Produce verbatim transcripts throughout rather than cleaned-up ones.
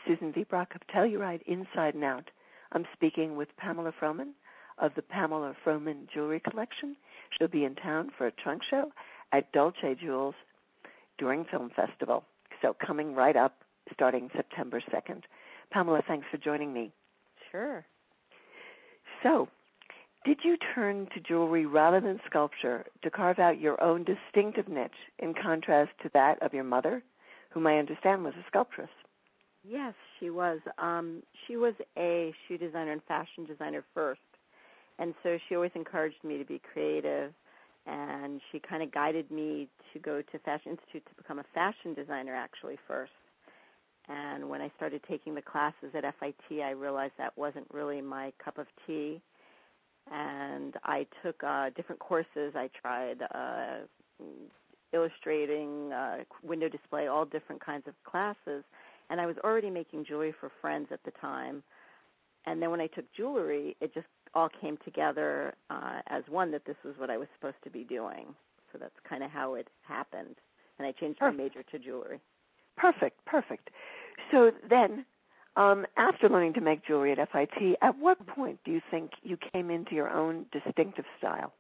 Susan Ziebrock of Telluride Inside and Out. I'm speaking with Pamela Froman of the Pamela Froman Jewelry Collection. She'll be in town for a trunk show at Dolce Jewels during Film Festival. So coming right up starting September second. Pamela, thanks for joining me. Sure. So, did you turn to jewelry rather than sculpture to carve out your own distinctive niche in contrast to that of your mother, whom I understand was a sculptress? Yes, she was. Um, she was a shoe designer and fashion designer first, and so she always encouraged me to be creative, and she kind of guided me to go to Fashion Institute to become a fashion designer actually first. And when I started taking the classes at F I T, I realized that wasn't really my cup of tea. And I took uh, different courses. I tried uh, illustrating, uh, window display, all different kinds of classes. And I was already making jewelry for friends at the time. And then when I took jewelry, it just all came together uh, as one, that this was what I was supposed to be doing. So that's kind of how it happened. And I changed Perfect. my major to jewelry. Perfect, perfect. So then, um, after learning to make jewelry at F I T, at what point do you think you came into your own distinctive style?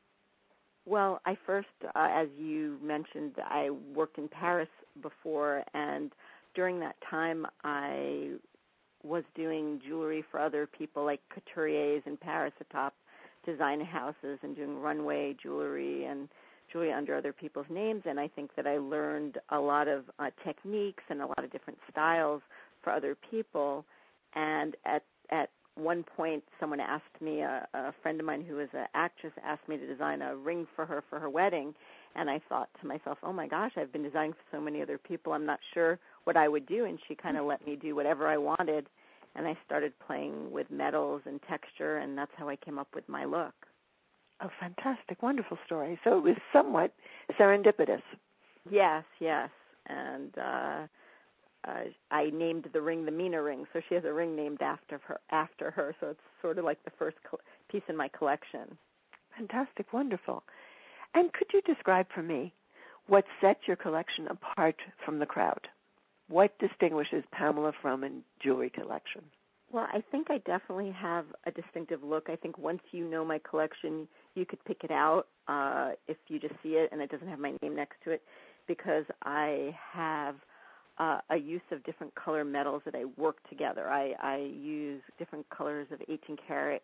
Well, I first, uh, as you mentioned, I worked in Paris before, and during that time I was doing jewelry for other people like couturiers in Paris, the top design houses, and doing runway jewelry and jewelry under other people's names. And I think that I learned a lot of uh, techniques and a lot of different styles for other people. And at at one point, someone asked me, a, a friend of mine who was an actress asked me to design a ring for her for her wedding. And I thought to myself, oh my gosh, I've been designing for so many other people, I'm not sure what I would do. And she kind of let me do whatever I wanted. And I started playing with metals and texture, and that's how I came up with my look. Oh, fantastic, wonderful story. So it was somewhat serendipitous. Yes, yes. And uh, uh, I named the ring the Mina ring, so she has a ring named after her. After her, so it's sort of like the first co- piece in my collection. Fantastic, wonderful. And could you describe for me what sets your collection apart from the crowd? What distinguishes Pamela Froman Jewelry Collection? Well, I think I definitely have a distinctive look. I think once you know my collection, you could pick it out uh, if you just see it and it doesn't have my name next to it, because I have uh, a use of different color metals that I work together. I, I use different colors of eighteen karat,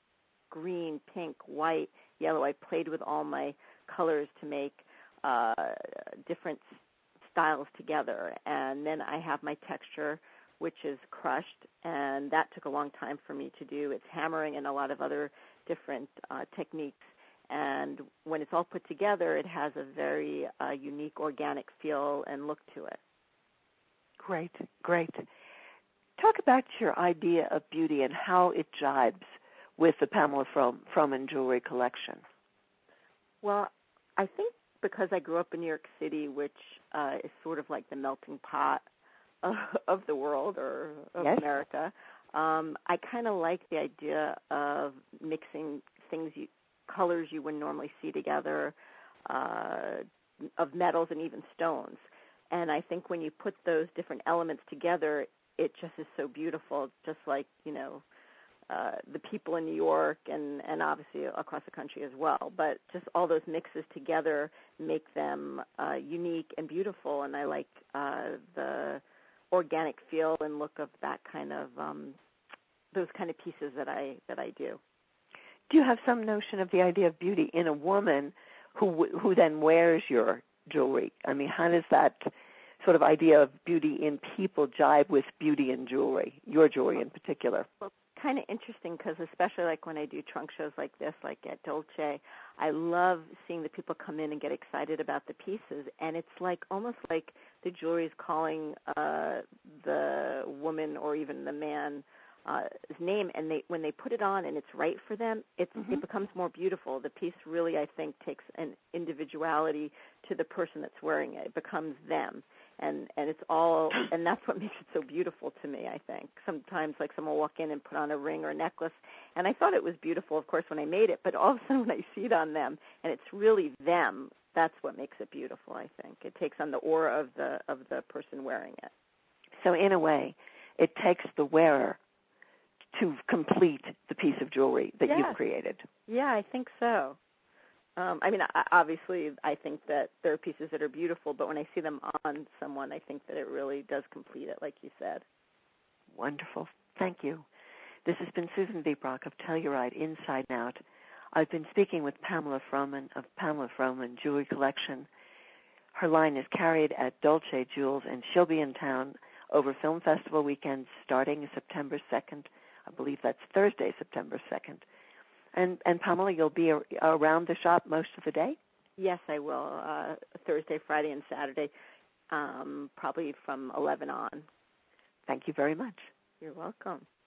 green, pink, white, yellow. I played with all my colors to make uh, different styles together. And then I have my texture, which is crushed, and that took a long time for me to do. It's hammering and a lot of other different uh, techniques. And when it's all put together, it has a very uh, unique organic feel and look to it. Great, great. Talk about your idea of beauty and how it jibes with the Pamela Froman Jewelry Collection. Well, I think because I grew up in New York City, which uh, is sort of like the melting pot of, of the world or of yes. America, um, I kind of like the idea of mixing things, you, colors you wouldn't normally see together, uh, of metals and even stones. And I think when you put those different elements together, it just is so beautiful, just like, you know, uh, the people in New York and, and obviously across the country as well. But just all those mixes together make them uh, unique and beautiful, and I like uh, the organic feel and look of that kind of um, those kind of pieces that I that I do. Do you have some notion of the idea of beauty in a woman who who then wears your jewelry? I mean, how does that sort of idea of beauty in people jibe with beauty in jewelry, your jewelry in particular? Well, kind of interesting because especially like when I do trunk shows like this, like at Dolce, I love seeing the people come in and get excited about the pieces, and it's like almost like the jewelry is calling uh, the woman or even the man uh, his name, and they when they put it on and it's right for them, it's, mm-hmm. it becomes more beautiful. The piece really, I think, takes an individuality to the person that's wearing it. It becomes them. And and it's all, and that's what makes it so beautiful to me, I think. Sometimes, like, someone will walk in and put on a ring or a necklace, and I thought it was beautiful, of course, when I made it, but all of a sudden when I see it on them, and it's really them, that's what makes it beautiful, I think. It takes on the aura of the of the person wearing it. So in a way, it takes the wearer to complete the piece of jewelry that yes. you've created. Yeah, I think so. Um, I mean, I, obviously, I think that there are pieces that are beautiful, but when I see them on someone, I think that it really does complete it, like you said. Wonderful. Thank you. This has been Susan B. Brock of Telluride Inside and Out. I've been speaking with Pamela Froman of Pamela Froman Jewelry Collection. Her line is carried at Dolce Jewels, and she'll be in town over Film Festival weekend starting September second. I believe that's Thursday, September second. And, and Pamela, you'll be a, around the shop most of the day? Yes, I will. Uh, Thursday, Friday, and Saturday, um, probably from eleven on. Thank you very much. You're welcome.